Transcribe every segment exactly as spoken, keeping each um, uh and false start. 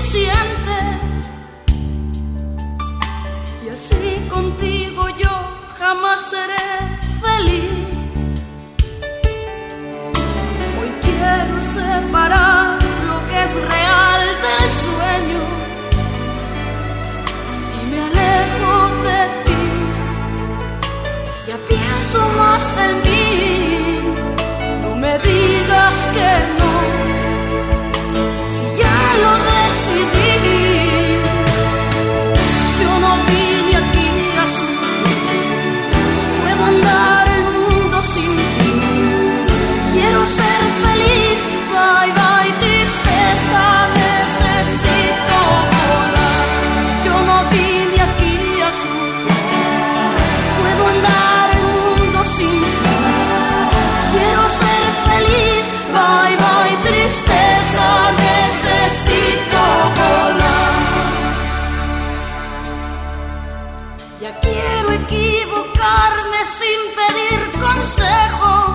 suficiente. Y así contigo yo jamás seré feliz. Hoy quiero separar lo que es real del sueño y me alejo de ti. Ya pienso más en mí, no me digas que no, si ya lo decidí. Yo no vine aquí a sufrir, puedo andar el mundo sin ti. Quiero ser feliz, bye bye tristeza, necesito volar. Yo no vine aquí a sufrir, puedo andar el mundo sin ti. Quiero ser feliz, bye bye tristeza, necesito volar. Ya quiero equivocarme sin pedir consejos.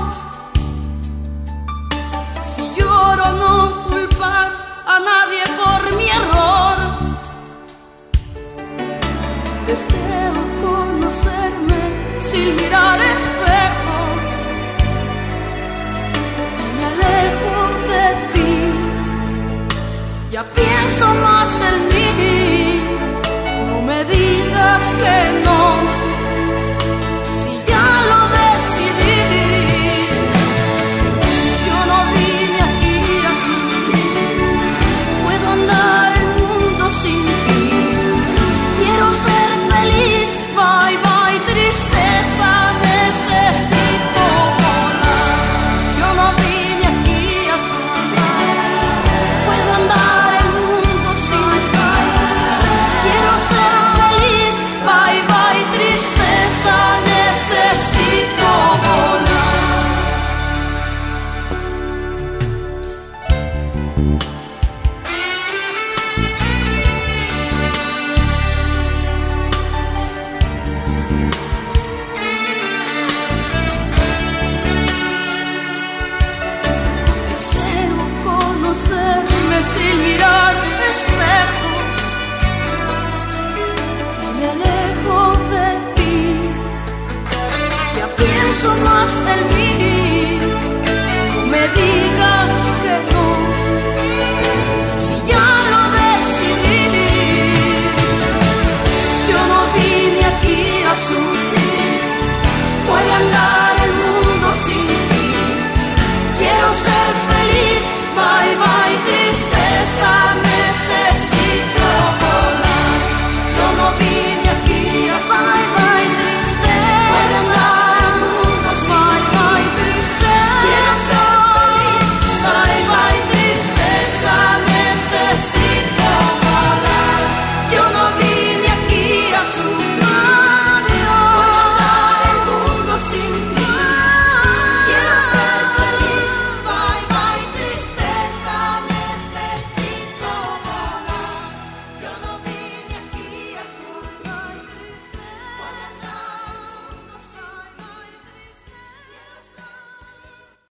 Si lloro no culpar a nadie por mi error. Deseo conocerme sin mirar espejos. Me alejo de ti, ya pienso más en mí. No me digas que no,